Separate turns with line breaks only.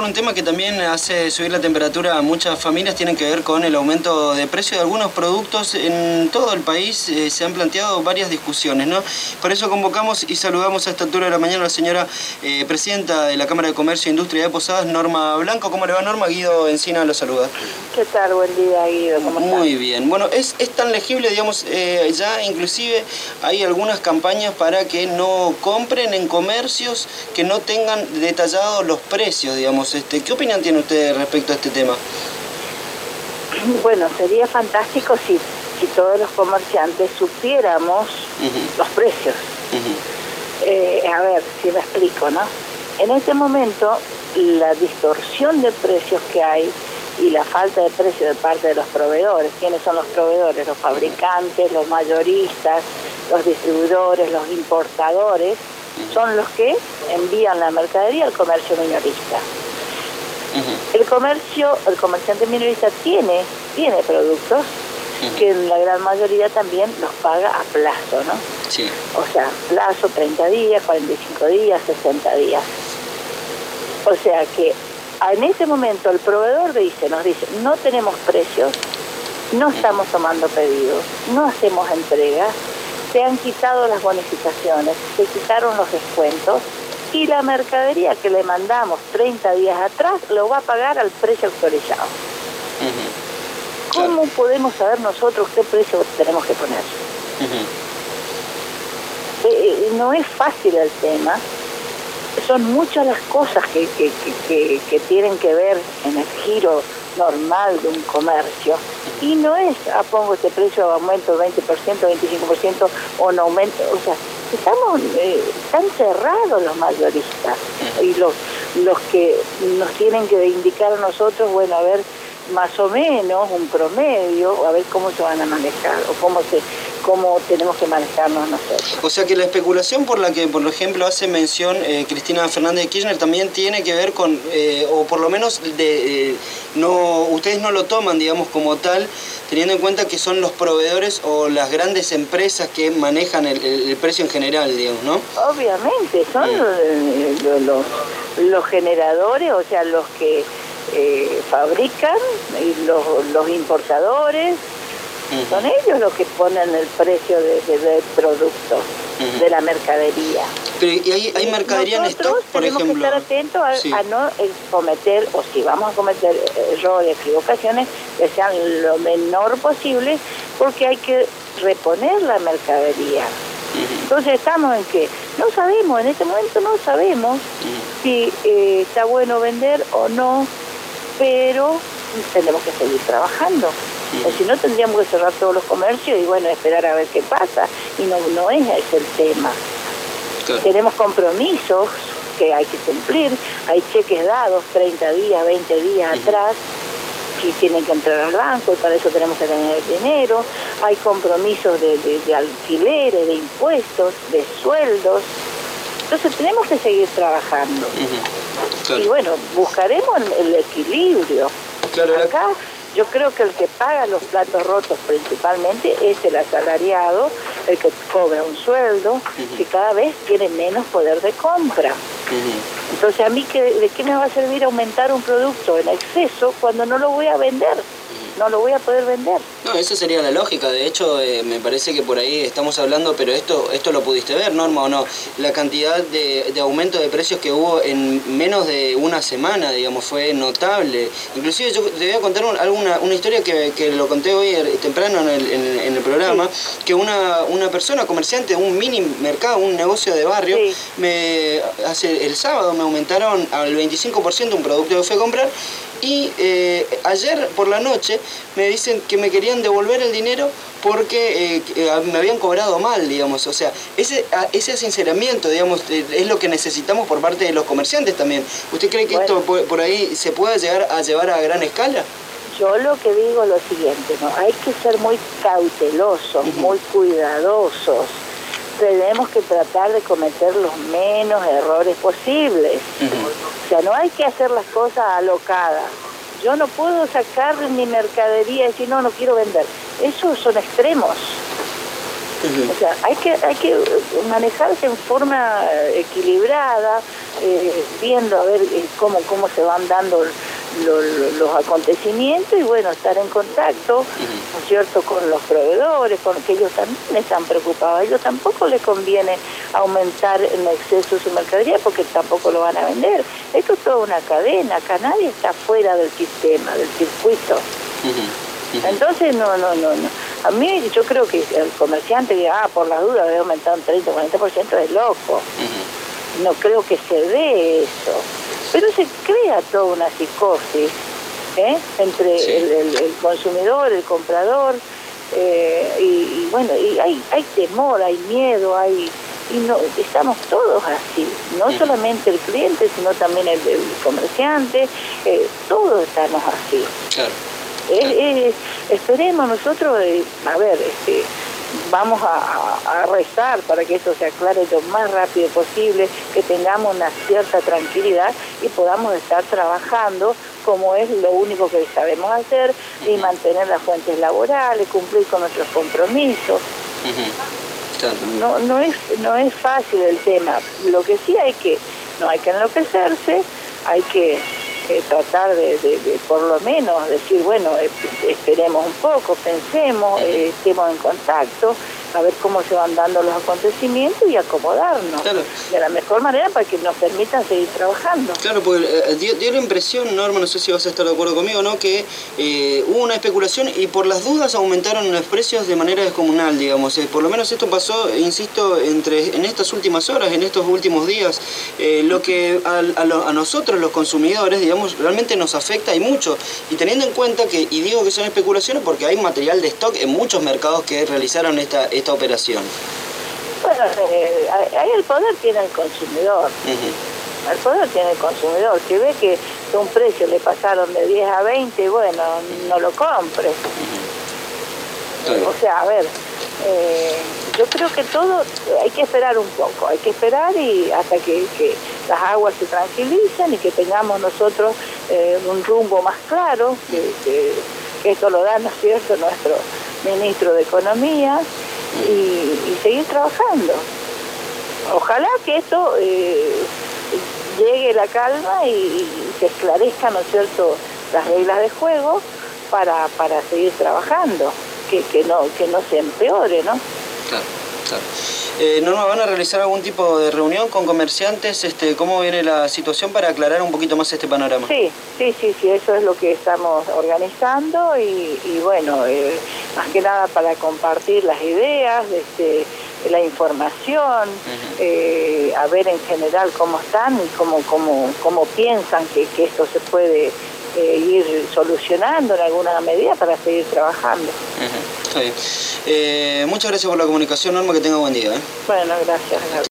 por un tema que también hace subir la temperatura a muchas familias, tiene que ver con el aumento de precio de algunos productos. En todo el país se han planteado varias discusiones, ¿no? Por eso convocamos y saludamos a esta altura de la mañana a la señora presidenta de la Cámara de Comercio e Industria de Posadas, Norma Blanco. ¿Cómo le va, Norma? Guido Encina lo saluda.
¿Qué tal? Buen día, Guido. ¿Cómo estás?
Muy bien. Bueno, es tan legible, digamos, ya inclusive hay algunas campañas para que no compren en comercios que no tengan detallados los precios, digamos. ¿Qué opinión tiene usted respecto a este tema?
Bueno, sería fantástico si todos los comerciantes supiéramos los precios. A ver, si me explico, ¿no? En este momento, la distorsión de precios que hay y la falta de precio de parte de los proveedores. ¿Quiénes son los proveedores? Los fabricantes, los mayoristas, los distribuidores, los importadores, son los que envían la mercadería al comercio minorista. El comerciante minorista tiene productos que en la gran mayoría también los paga a plazo, ¿no?
Sí.
O sea, plazo 30 días, 45 días, 60 días. O sea que en ese momento el proveedor nos dice, no tenemos precios, no estamos tomando pedidos, no hacemos entregas, se han quitado las bonificaciones, se quitaron los descuentos y la mercadería que le mandamos 30 días atrás lo va a pagar al precio autorizado. ¿Cómo podemos saber nosotros qué precio tenemos que poner? No es fácil el tema. Son muchas las cosas que tienen que ver en el giro normal de un comercio. Y no es, pongo este precio, aumento 20%, 25% o no aumento. O sea, están cerrados los mayoristas. Y los que nos tienen que indicar a nosotros, bueno, a ver, más o menos un promedio, a ver cómo se van a manejar o cómo tenemos que manejarnos nosotros.
O sea que la especulación por la que, por ejemplo, hace mención Cristina Fernández de Kirchner también tiene que ver con, o por lo menos ustedes no lo toman, digamos, como tal, teniendo en cuenta que son los proveedores o las grandes empresas que manejan el precio en general, digamos, ¿no? Obviamente,
son los generadores, o sea, los que fabrican, y los importadores, son ellos los que ponen el precio del producto, de la mercadería.
Pero ¿y hay mercadería en stock, por ejemplo?
Tenemos que estar atentos a no cometer, o si vamos a cometer errores, equivocaciones, que sean lo menor posible, porque hay que reponer la mercadería. Entonces estamos en que no sabemos, en este momento no sabemos si está bueno vender o no, pero tenemos que seguir trabajando. O si no, tendríamos que cerrar todos los comercios y, bueno, esperar a ver qué pasa. Y no es ese el tema. Claro. Tenemos compromisos que hay que cumplir. Hay cheques dados 30 días, 20 días atrás, que tienen que entrar al banco y para eso tenemos que tener el dinero. Hay compromisos de alquileres, de impuestos, de sueldos. Entonces tenemos que seguir trabajando. Claro. Y bueno, buscaremos el equilibrio. Claro. Acá yo creo que el que paga los platos rotos principalmente es el asalariado, el que cobra un sueldo, que cada vez tiene menos poder de compra. Entonces, ¿a mí de qué me va a servir aumentar un producto en exceso cuando no lo voy a vender? No lo voy a poder vender.
No, esa sería la lógica. De hecho, me parece que por ahí estamos hablando, pero esto lo pudiste ver, Norma, ¿o no? La cantidad de aumento de precios que hubo en menos de una semana, digamos, fue notable. Inclusive yo te voy a contar una historia que lo conté hoy temprano en el programa, que una persona, comerciante, un mini mercado, un negocio de barrio, el sábado me aumentaron al 25% un producto que fui a comprar. Y ayer por la noche me dicen que me querían devolver el dinero porque me habían cobrado mal, digamos. O sea, ese sinceramiento, digamos, es lo que necesitamos por parte de los comerciantes también. ¿Usted cree que esto por ahí se puede llegar a llevar a gran escala?
Yo lo que digo es lo siguiente, ¿no? Hay que ser muy cautelosos, muy cuidadosos. Tenemos que tratar de cometer los menos errores posibles. O sea, no hay que hacer las cosas alocadas. Yo no puedo sacar mi mercadería y decir, no quiero vender. Esos son extremos. O sea, hay que manejarse en forma equilibrada, viendo a ver cómo se van dando los acontecimientos y bueno, estar en contacto, ¿no es cierto?, con los proveedores, con que ellos también están preocupados. A ellos tampoco les conviene aumentar en exceso su mercadería porque tampoco lo van a vender. Esto es toda una cadena, acá nadie está fuera del sistema, del circuito. Entonces, no. A mí, yo creo que el comerciante que, por la duda, debe aumentar un 30-40%, es loco. No creo que se dé eso. Pero se crea toda una psicosis entre el consumidor, el comprador, y bueno, y hay temor, hay miedo, y no estamos todos así, no solamente el cliente, sino también el comerciante, todos estamos así.
Claro.
Esperemos nosotros, a ver, vamos a rezar para que eso se aclare lo más rápido posible, que tengamos una cierta tranquilidad y podamos estar trabajando como es lo único que sabemos hacer, y mantener las fuentes laborales, cumplir con nuestros compromisos. No es fácil el tema. Lo que sí no hay que enloquecerse, hay que tratar de por lo menos decir, bueno, esperemos un poco, pensemos, estemos en contacto, a ver cómo se van dando los acontecimientos y acomodarnos de la mejor manera para que nos permitan seguir trabajando.
Claro, porque dio la impresión, Norma, no sé si vas a estar de acuerdo conmigo, ¿no?, que hubo una especulación y por las dudas aumentaron los precios de manera descomunal, digamos. Por lo menos esto pasó, insisto, en estas últimas horas, en estos últimos días, lo que a nosotros los consumidores, digamos, realmente nos afecta y mucho. Y teniendo en cuenta que, y digo que son especulaciones porque hay material de stock en muchos mercados que realizaron esta operación.
Bueno, ahí el poder tiene el consumidor. El poder tiene el consumidor, que ve que un precio le pasaron de 10 a 20, bueno, no lo compre. O sea, a ver, yo creo que todo hay que esperar un poco, hay que esperar y hasta que las aguas se tranquilicen y que tengamos nosotros un rumbo más claro, que esto lo da, ¿no es cierto?, nuestro ministro de Economía, y seguir trabajando. Ojalá que esto llegue la calma y se esclarezcan, ¿no es cierto?, las reglas de juego para seguir trabajando, que no se empeore, ¿no?
Claro. Norma, ¿van a realizar algún tipo de reunión con comerciantes? ¿Cómo viene la situación para aclarar un poquito más este panorama?
Sí, eso es lo que estamos organizando y bueno, más que nada para compartir las ideas, la información, a ver en general cómo están y cómo piensan que esto se puede ir solucionando en alguna medida para seguir trabajando.
Está bien. Muchas gracias por la comunicación, Norma, que tenga buen día.
Bueno, gracias.